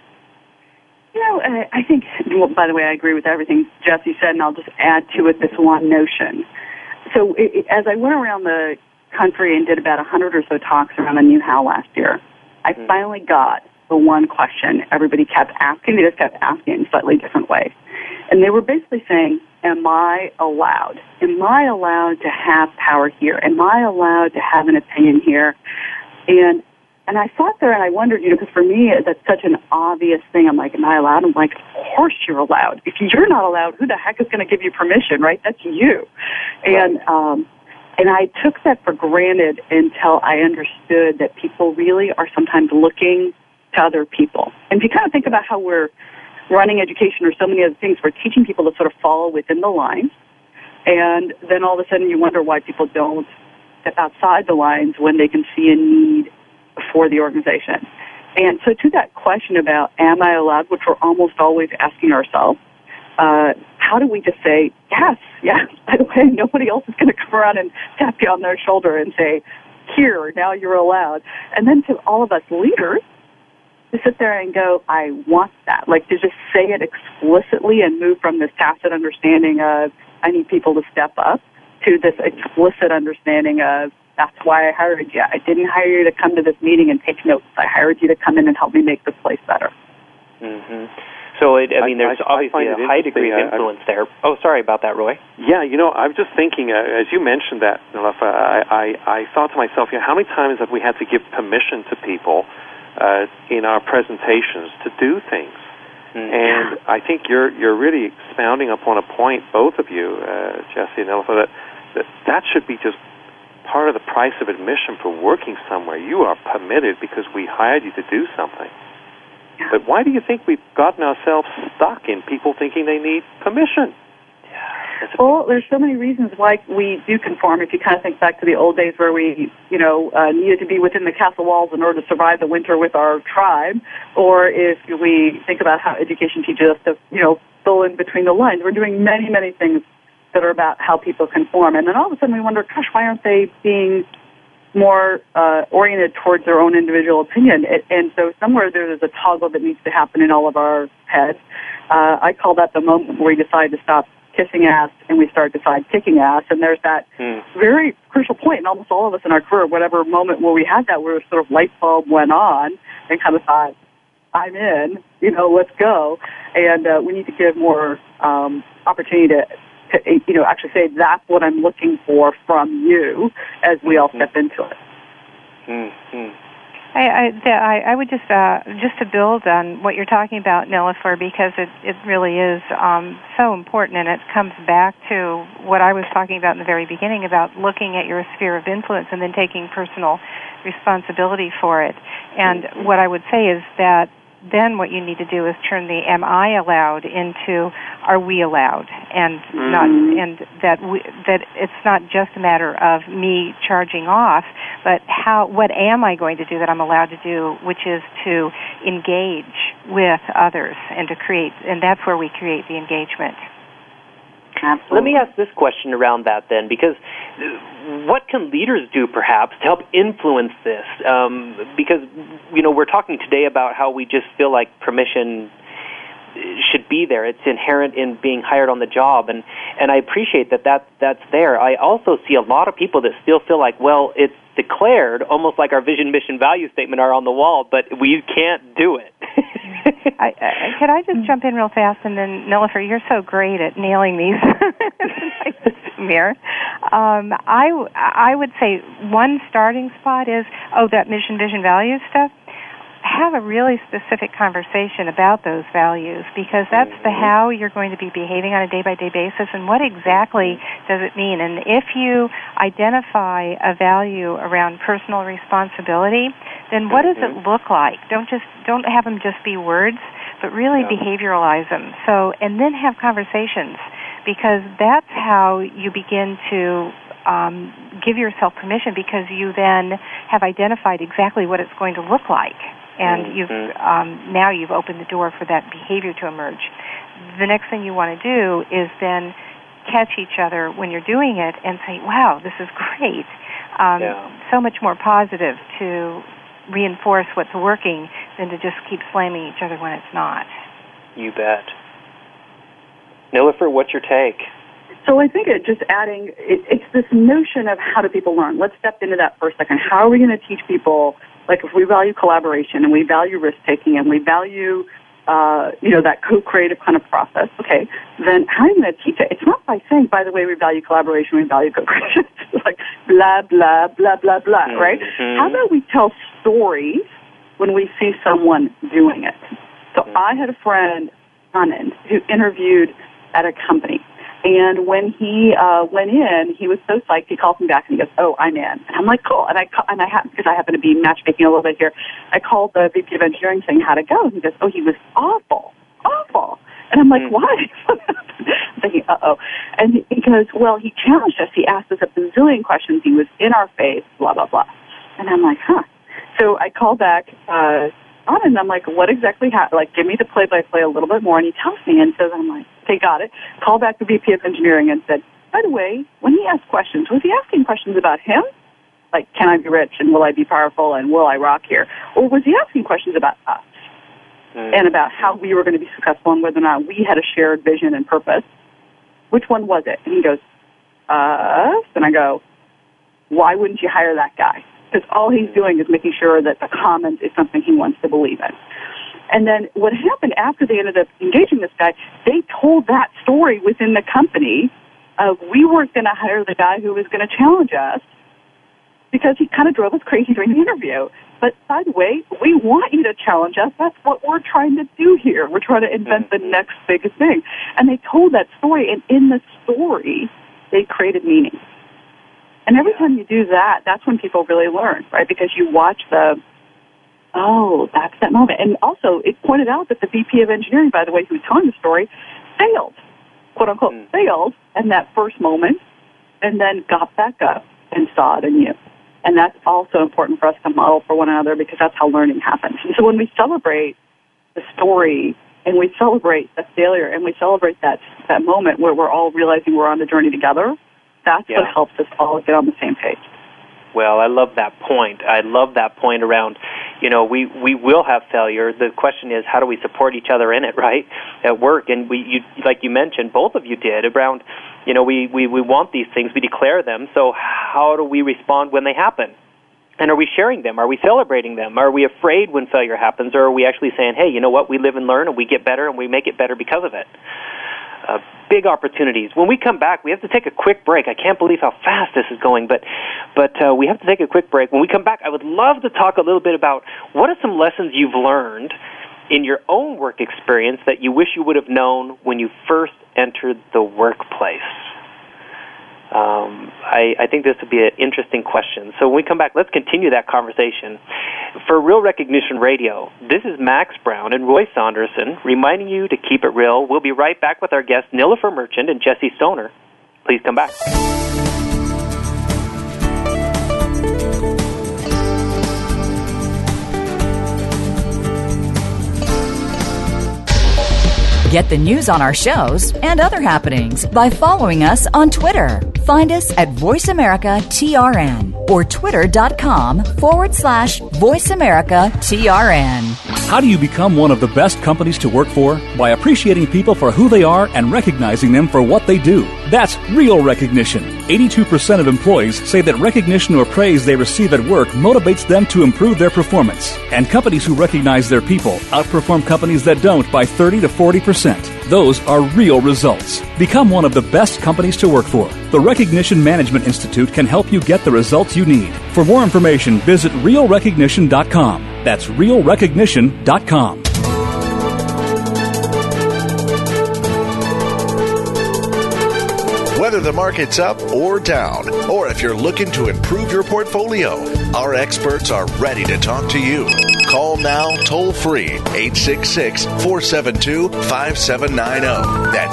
S5: I think, by the way, I agree with everything Jesse said, and I'll just add to it this one notion. So as I went around the country and did about 100 or so talks around the New How last year, I finally got the one question everybody kept asking. They just kept asking in slightly different ways. And they were basically saying, am I allowed? Am I allowed to have power here? Am I allowed to have an opinion here? And I sat there and I wondered, because for me, that's such an obvious thing. I'm like, am I allowed? I'm like, of course you're allowed. If you're not allowed, who the heck is going to give you permission, right? That's you. And I took that for granted until I understood that people really are sometimes looking to other people. And if you kind of think about how we're running education or so many other things, we're teaching people to sort of follow within the lines. And then all of a sudden you wonder why people don't step outside the lines when they can see a need for the organization. And so to that question about am I allowed, which we're almost always asking ourselves, how do we just say, yes, by the way, nobody else is going to come around and tap you on their shoulder and say, here, now you're allowed. And then to all of us leaders, to sit there and go, I want that. Like to just say it explicitly and move from this tacit understanding of I need people to step up to this explicit understanding of that's why I hired you. I didn't hire you to come to this meeting and take notes. I hired you to come in and help me make this place better.
S3: Mm-hmm. So, there's obviously a high degree of influence there. Oh, sorry about that, Roy.
S4: Yeah, I'm just thinking, as you mentioned that, Nilofer, I thought to myself, how many times have we had to give permission to people in our presentations to do things? And I think you're really expounding upon a point, both of you, Jesse and Nilofer, that should be just part of the price of admission for working somewhere. You are permitted because we hired you to do something. Yeah. But why do you think we've gotten ourselves stuck in people thinking they need permission?
S5: Well, there's so many reasons why we do conform. If you kind of think back to the old days where we, needed to be within the castle walls in order to survive the winter with our tribe, or if we think about how education teaches us to, fill in between the lines, we're doing many, many things that are about how people conform. And then all of a sudden we wonder, gosh, why aren't they being more oriented towards their own individual opinion? And so somewhere there's a toggle that needs to happen in all of our heads. I call that the moment where we decide to stop kissing ass and we start decide kicking ass. And there's that very crucial point in almost all of us in our career, whatever moment where we had that, where sort of light bulb went on and kind of thought, I'm in, let's go. And we need to give more opportunity to actually say that's what I'm looking for from you as we all step into it.
S3: Mm-hmm.
S6: I would just to build on what you're talking about, Nilofer, because it really is so important, and it comes back to what I was talking about in the very beginning about looking at your sphere of influence and then taking personal responsibility for it. And what I would say is that then what you need to do is turn the "am I allowed" into "are we allowed," and that it's not just a matter of me charging off, but what am I going to do that I'm allowed to do, which is to engage with others and to create, and that's where we create the engagement.
S5: Absolutely.
S3: Let me ask this question around that then, because what can leaders do perhaps to help influence this? Because, we're talking today about how we just feel like permission should be there. It's inherent in being hired on the job, and I appreciate that's there. I also see a lot of people that still feel like, well, it's declared, almost like our vision, mission, value statement are on the wall, but we can't do it.
S6: Could I just jump in real fast, and then, Nilofer, you're so great at nailing these. Mir. I would say one starting spot is, that mission, vision, values stuff. Have a really specific conversation about those values, because that's the how you're going to be behaving on a day-by-day basis, and what exactly does it mean. And if you identify a value around personal responsibility, then what does it look like? Don't have them just be words, but really behavioralize them. So, and then have conversations, because that's how you begin to give yourself permission, because you then have identified exactly what it's going to look like. And you've now you've opened the door for that behavior to emerge. The next thing you want to do is then catch each other when you're doing it and say, wow, this is great. So much more positive to reinforce what's working than to just keep slamming each other when it's not.
S3: You bet. Nilofer, what's your take?
S5: So I think it's this notion of how do people learn. Let's step into that for a second. How are we going to teach people, like if we value collaboration and we value risk-taking and we value, that co-creative kind of process, okay, then how are you going to teach it? It's not by saying, by the way, we value collaboration, we value co-creation. It's like blah, blah, blah, blah, blah, right? How about we tell stories when we see someone doing it? So I had a friend, Anand, who interviewed at a company. And when he went in, he was so psyched. He called me back and he goes, "Oh, I'm in." And I'm like, "Cool." And because I happen to be matchmaking a little bit here, I called the VP of engineering saying, "How'd it go?" And he goes, "Oh, he was awful." And I'm like, "Why?" I'm thinking, "Uh-oh." And he goes, "Well, he challenged us. He asked us a bazillion questions. He was in our face, blah blah blah." And I'm like, "Huh." So I called back on and I'm like, "What exactly happened? Like, give me the play-by-play a little bit more." And he tells me, and so I'm like, "Okay, got it." Called back the VP of engineering and said, "By the way, when he asked questions, was he asking questions about him? Like, can I be rich and will I be powerful and will I rock here? Or was he asking questions about us and about how we were going to be successful and whether or not we had a shared vision and purpose? Which one was it?" And he goes, "Us." And I go, "Why wouldn't you hire that guy? Because all he's doing is making sure that the comment is something he wants to believe in." And then what happened after they ended up engaging this guy, they told that story within the company of, we weren't going to hire the guy who was going to challenge us because he kind of drove us crazy during the interview. But by the way, we want you to challenge us. That's what we're trying to do here. We're trying to invent the next biggest thing. And they told that story, and in the story, they created meaning. And every time you do that, that's when people really learn, right? Because you watch that's that moment. And also, it pointed out that the VP of engineering, by the way, who was telling the story, failed, quote unquote, failed in that first moment, and then got back up and saw it in you. And that's also important for us to model for one another, because that's how learning happens. And so when we celebrate the story and we celebrate the failure and we celebrate that moment where we're all realizing we're on the journey together, that's what helps us all get on the same page.
S3: Well, I love that point. I love that point around, we will have failure. The question is, how do we support each other in it, right, at work? And like you mentioned, both of you did, around, we want these things, we declare them, so how do we respond when they happen? And are we sharing them? Are we celebrating them? Are we afraid when failure happens? Or are we actually saying, hey, you know what, we live and learn and we get better and we make it better because of it? big opportunities. When we come back, we have to take a quick break. I can't believe how fast this is going, but we have to take a quick break. When we come back, I would love to talk a little bit about what are some lessons you've learned in your own work experience that you wish you would have known when you first entered the workplace. I think this would be an interesting question. So when we come back, let's continue that conversation. For Real Recognition Radio, this is Max Brown and Roy Saunderson reminding you to keep it real. We'll be right back with our guests, Nilofer Merchant and Jesse Stoner. Please come back.
S10: Get the news on our shows and other happenings by following us on Twitter. Find us at VoiceAmericaTRN or twitter.com/VoiceAmericaTRN.
S2: How do you become one of the best companies to work for? By appreciating people for who they are and recognizing them for what they do. That's real recognition. 82% of employees say that recognition or praise they receive at work motivates them to improve their performance. And companies who recognize their people outperform companies that don't by 30 to 40%. Those are real results. Become one of the best companies to work for. The Recognition Management Institute can help you get the results you need. For more information, visit realrecognition.com. That's realrecognition.com.
S11: Whether the market's up or down, or if you're looking to improve your portfolio, our experts are ready to talk to you. Call now toll free 866-472-5790. That's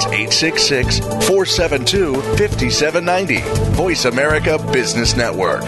S11: 866-472-5790. Voice America Business Network.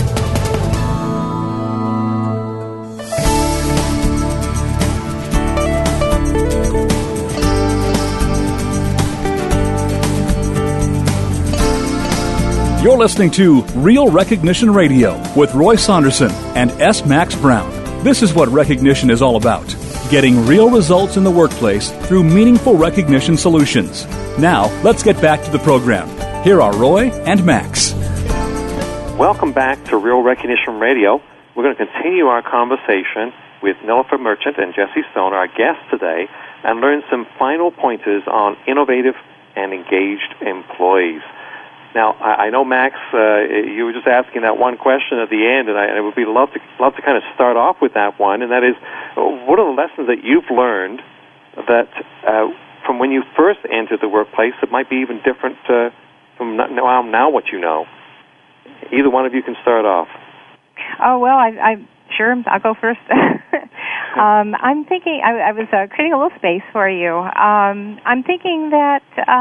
S2: You're listening to Real Recognition Radio with Roy Saunderson and S. Max Brown. This is what recognition is all about. Getting real results in the workplace through meaningful recognition solutions. Now, let's get back to the program. Here are Roy and Max.
S4: Welcome back to Real Recognition Radio. We're going to continue our conversation with Nilofer Merchant and Jesse Stoner, our guests today, and learn some final pointers on innovative and engaged employees. Now, I know, Max, you were just asking that one question at the end, and I would be love to kind of start off with that one, and that is, what are the lessons that you've learned that from when you first entered the workplace that might be even different from now what you know? Either one of you can start off.
S6: Oh, well, sure, I'll go first. I'm thinking, I was creating a little space for you. I'm thinking that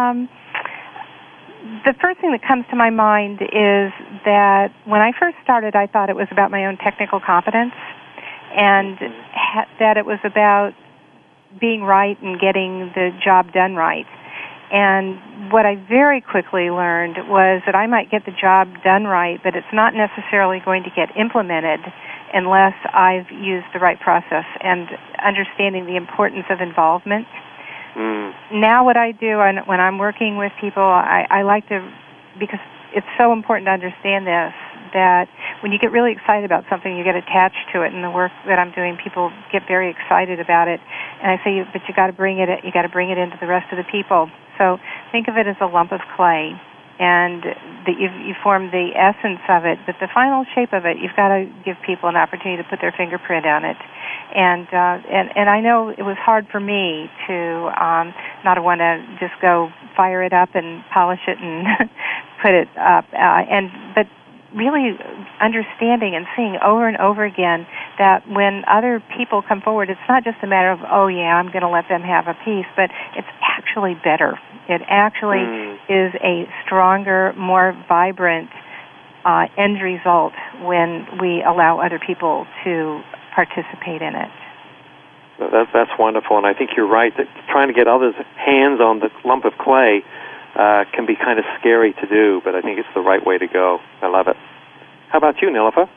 S6: the first thing that comes to my mind is that when I first started, I thought it was about my own technical competence and that it was about being right and getting the job done right. And what I very quickly learned was that I might get the job done right, but it's not necessarily going to get implemented unless I've used the right process and understanding the importance of involvement. Now what I do when I'm working with people, I like to, because it's so important to understand this, that when you get really excited about something, you get attached to it. And the work that I'm doing, people get very excited about it. And I say, but you got to bring it into the rest of the people. So think of it as a lump of clay, and that you form the essence of it, but the final shape of it, you've got to give people an opportunity to put their fingerprint on it. And I know it was hard for me to not want to just go fire it up and polish it and put it up, but really understanding and seeing over and over again that when other people come forward, it's not just a matter of, oh yeah, I'm going to let them have a piece, but it's actually better. It actually is a stronger, more vibrant end result when we allow other people to participate in it.
S4: That's wonderful, and I think you're right that trying to get others' hands on the lump of clay can be kind of scary to do, but I think it's the right way to go. I love it. How about you, Nilofer?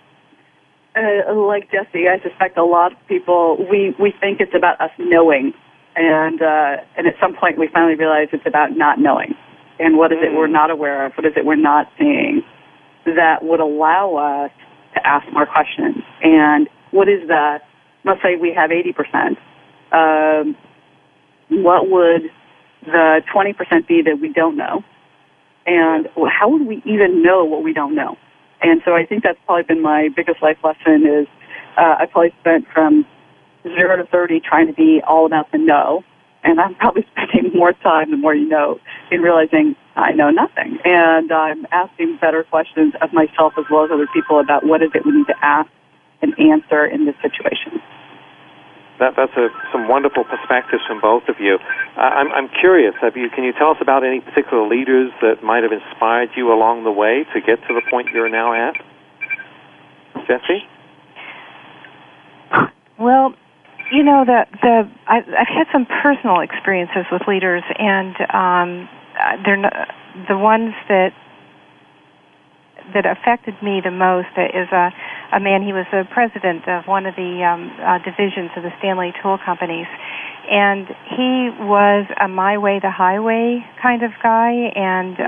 S5: Like Jesse, I suspect a lot of people, we think it's about us knowing, and at some point we finally realize it's about not knowing. And what is it we're not aware of? What is it we're not seeing that would allow us to ask more questions? And what is that? Let's say we have 80%. What would the 20% be that we don't know? And how would we even know what we don't know? And so I think that's probably been my biggest life lesson is I probably spent from 0 to 30 trying to be all about the know. And I'm probably spending more time the more you know in realizing I know nothing. And I'm asking better questions of myself as well as other people about what is it we need to ask and answer in this situation.
S4: That's some wonderful perspectives from both of you. I'm curious, can you tell us about any particular leaders that might have inspired you along the way to get to the point you're now at? Jessie?
S6: Well, you know, I've had some personal experiences with leaders, and they're not, the ones that affected me the most is a man. He was the president of one of the divisions of the Stanley Tool Companies, and he was a my way the highway kind of guy, and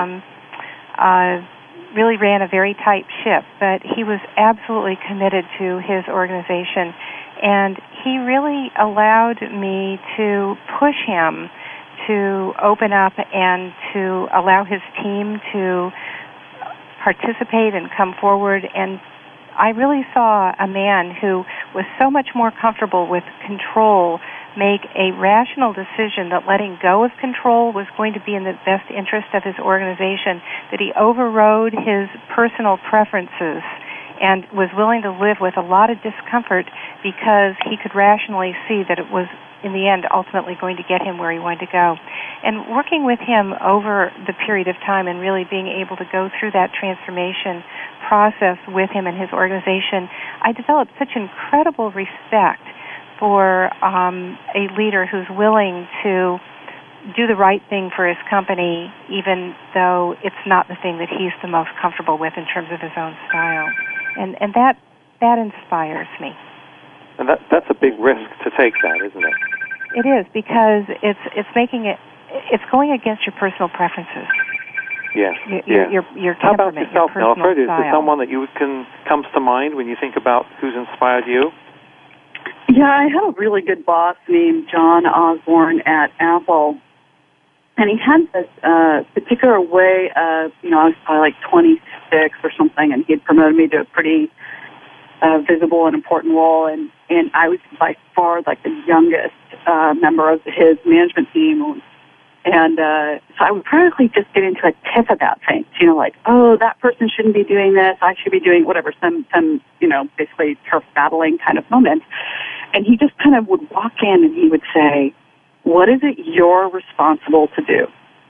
S6: really ran a very tight ship. But he was absolutely committed to his organization, and he really allowed me to push him to open up and to allow his team to participate and come forward. And I really saw a man who was so much more comfortable with control make a rational decision that letting go of control was going to be in the best interest of his organization, that he overrode his personal preferences and was willing to live with a lot of discomfort because he could rationally see that it was, in the end, ultimately going to get him where he wanted to go. And working with him over the period of time and really being able to go through that transformation process with him and his organization, I developed such incredible respect for a leader who's willing to do the right thing for his company, even though it's not the thing that he's the most comfortable with in terms of his own style. And that inspires me.
S4: And that's a big risk to take, that, isn't it?
S6: It is, because it's making it, it's going against your personal preferences.
S4: Yes.
S6: Your
S4: How about
S6: temperament,
S4: yourself,
S6: your personal
S4: Nilofer? Is
S6: style.
S4: there someone that comes to mind when you think about who's inspired you?
S5: Yeah, I had a really good boss named John Osborne at Apple, and he had this particular way of, I was probably like 26 or something, and he had promoted me to a pretty visible and important role, and I was by far like the youngest member of his management team, and so I would practically just get into a tiff about things, like, oh, that person shouldn't be doing this, I should be doing whatever, some basically turf battling kind of moment. And he just kind of would walk in and he would say, what is it you're responsible to do?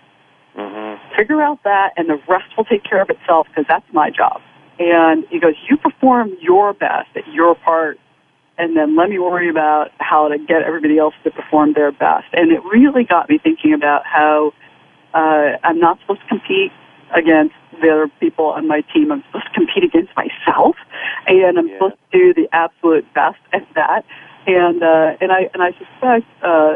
S5: Mm-hmm. Figure out that, and the rest will take care of itself, because that's my job. And he goes, you perform your best at your part, and then let me worry about how to get everybody else to perform their best. And it really got me thinking about how I'm not supposed to compete against the other people on my team. I'm supposed to compete against myself, and I'm supposed to do the absolute best at that. And I suspect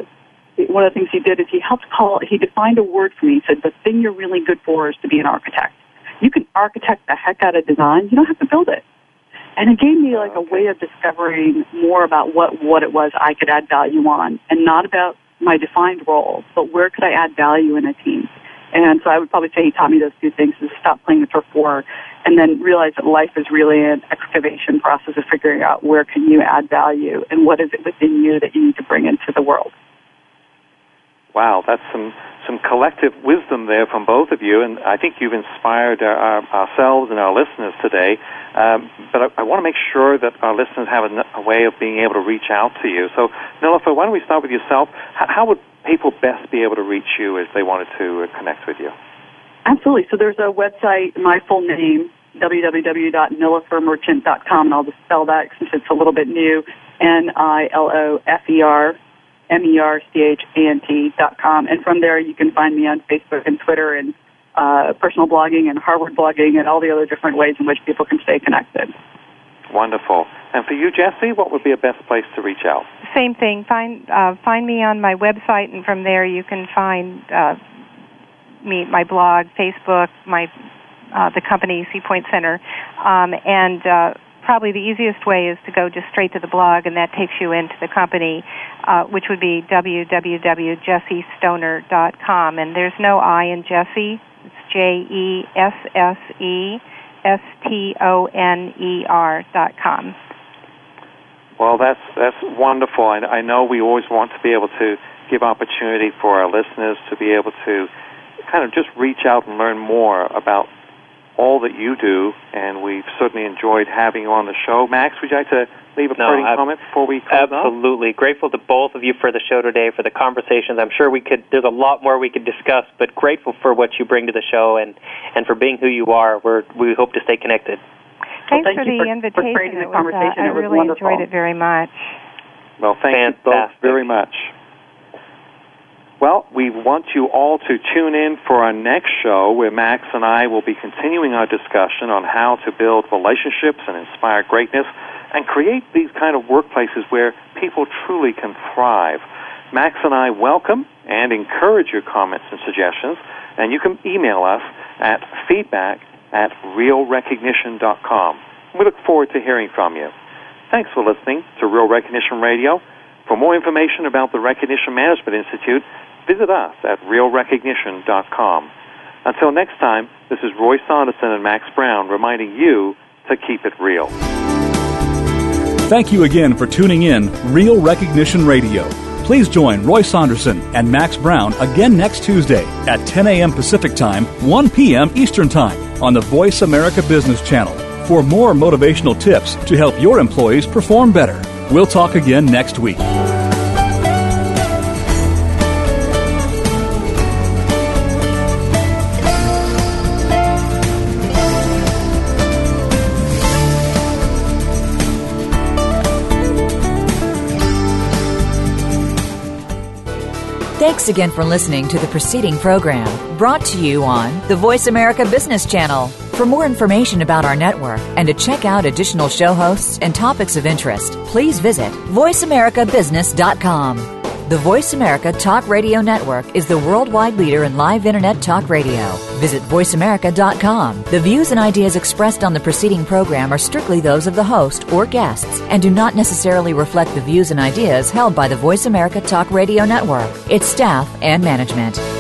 S5: one of the things he did is he defined a word for me. He said, the thing you're really good for is to be an architect. You can architect the heck out of design. You don't have to build it. And it gave me like a way of discovering more about what it was I could add value on, and not about my defined role, but where could I add value in a team. And so I would probably say he taught me those two things: is stop playing the turf war, and then realize that life is really an excavation process of figuring out where can you add value and what is it within you that you need to bring into the world.
S4: Wow, that's some collective wisdom there from both of you, and I think you've inspired ourselves and our listeners today. But I want to make sure that our listeners have a way of being able to reach out to you. So, Nilofer, why don't we start with yourself? How would people best be able to reach you if they wanted to connect with you?
S5: Absolutely. So there's a website, my full name, www.nilofermerchant.com, and I'll just spell that since it's a little bit new, NILOFERMERCHANT.com. And from there you can find me on Facebook and Twitter and personal blogging and Harvard blogging and all the other different ways in which people can stay connected.
S4: Wonderful. And for you, Jessie, what would be a best place to reach out?
S6: Same thing. Find me on my website, and from there you can find me, my blog, Facebook, the company, Sea Point Center, and probably the easiest way is to go just straight to the blog, and that takes you into the company, which would be www.jessiestoner.com. And there's no I in Jessie. It's JESSESTONER.com.
S4: Well, that's wonderful. I know we always want to be able to give opportunity for our listeners to be able to kind of just reach out and learn more about all that you do, and we've certainly enjoyed having you on the show. Max, would you like to leave a parting comment before we close
S3: Absolutely. Grateful to both of you for the show today, for the conversations. I'm sure there's a lot more we could discuss, but grateful for what you bring to the show and for being who you are. We hope to stay connected.
S6: Thanks for the invitation.
S5: For the conversation.
S6: I really
S5: wonderful.
S6: enjoyed it very much.
S4: Well, thank you both very much. Well, we want you all to tune in for our next show where Max and I will be continuing our discussion on how to build relationships and inspire greatness and create these kind of workplaces where people truly can thrive. Max and I welcome and encourage your comments and suggestions, and you can email us at feedback@realrecognition.com. We look forward to hearing from you. Thanks for listening to Real Recognition Radio. For more information about the Recognition Management Institute, visit us at realrecognition.com. Until next time, this is Roy Saunderson and Max Brown reminding you to keep it real.
S2: Thank you again for tuning in Real Recognition Radio. Please join Roy Saunderson and Max Brown again next Tuesday at 10 a.m. Pacific Time, 1 p.m. Eastern Time on the Voice America Business Channel for more motivational tips to help your employees perform better. We'll talk again next week.
S10: Thanks again for listening to the preceding program, brought to you on the Voice America Business Channel. For more information about our network and to check out additional show hosts and topics of interest, please visit voiceamericabusiness.com. The Voice America Talk Radio Network is the worldwide leader in live Internet talk radio. Visit voiceamerica.com. The views and ideas expressed on the preceding program are strictly those of the host or guests and do not necessarily reflect the views and ideas held by the Voice America Talk Radio Network, its staff, and management.